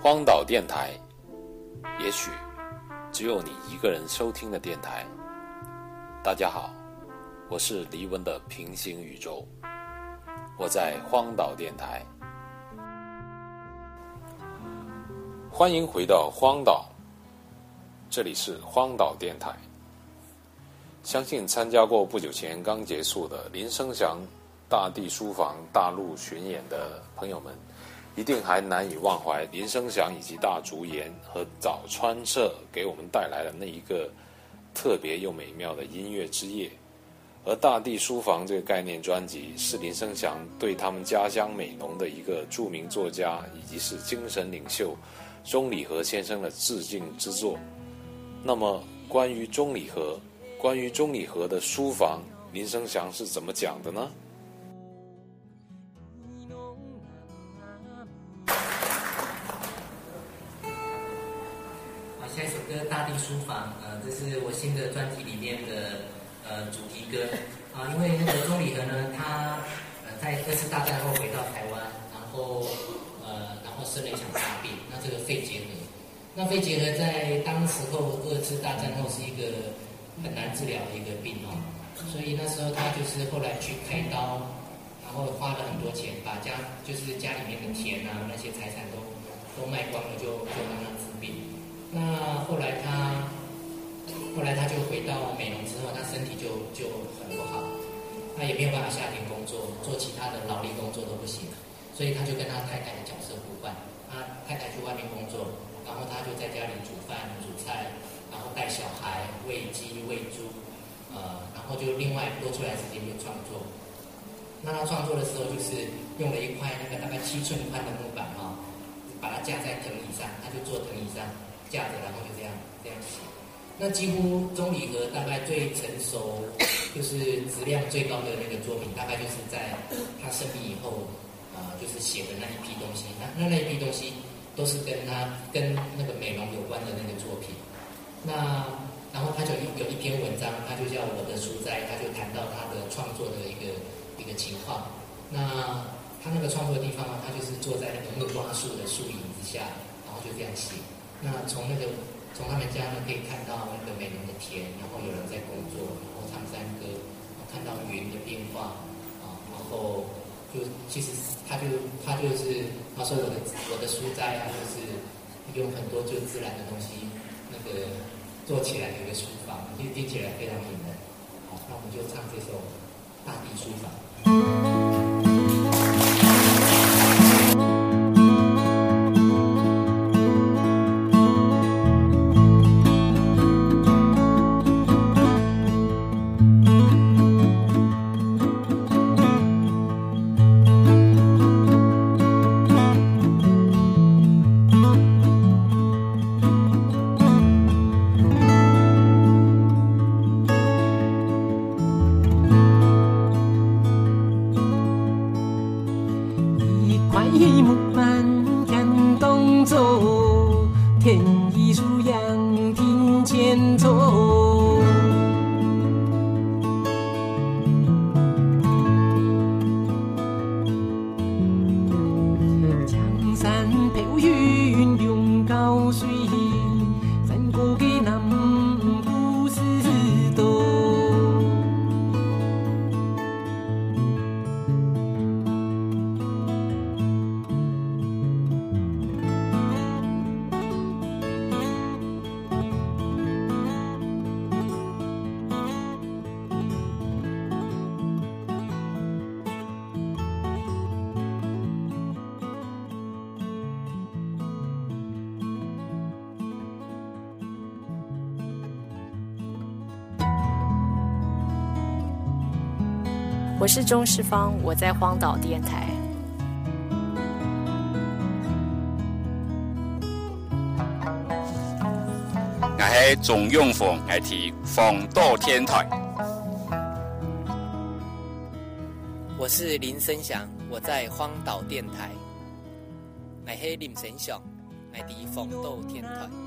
荒岛电台，也许只有你一个人收听的电台。大家好，我是黎文的平行宇宙，我在荒岛电台。欢迎回到荒岛，这里是荒岛电台。相信参加过不久前刚结束的林生祥大地书房大陆巡演的朋友们，一定还难以忘怀林生祥以及大竹研和早川社给我们带来的那一个特别又美妙的音乐之夜。而大地书房这个概念专辑是林生祥对他们家乡美浓的一个著名作家以及是精神领袖钟理和先生的致敬之作。那么关于钟理和的书房，林生祥是怎么讲的呢？ 下一首歌《大地书房》，这是我新的专辑里面的主题歌啊。因为那个钟理和呢，他在2次大战后回到台湾，然后生了一场大病，那这个肺结核。那肺结核在当时候2次大战后是一个很难治疗的一个病哦，所以那时候他就是后来去开刀，然后花了很多钱，把家里面的田啊那些财产都卖光了，就让他治病。那后来他就回到美浓之后，他身体就很不好，他也没有办法下田工作，做其他的劳力工作都不行，所以他就跟他太太的角色互换，他太太去外面工作，然后他就在家里煮饭煮菜，然后带小孩喂鸡喂猪，然后就另外多出来的时间就创作。那他创作的时候就是用了一块那个大概7寸宽的木板把它架在藤椅上，他就坐藤椅上架着，然后就这样写。那几乎钟理和大概最成熟，就是质量最高的那个作品，大概就是在他生病以后，就是写的那一批东西。那一批东西都是跟那个美浓有关的那个作品。那然后他就有一篇文章，他就叫我的书斋，他就谈到他的创作的一个情况。那他那个创作的地方他就是坐在那个木瓜树的树影之下，然后就这样写。那从他们家呢可以看到那个美浓的田，然后有人在工作，然后唱山歌，看到云的变化然后就其实他就是他说我的书斋就是用很多就自然的东西那个做起来的一个书房，就听起来非常引人。好，那我们就唱这首《大地书房》。 我是钟世芳，我在荒岛电台。 我是钟永峰，我是荒岛天台。 我是林生祥，我在荒岛电台。我是林生祥，我在荒岛天台。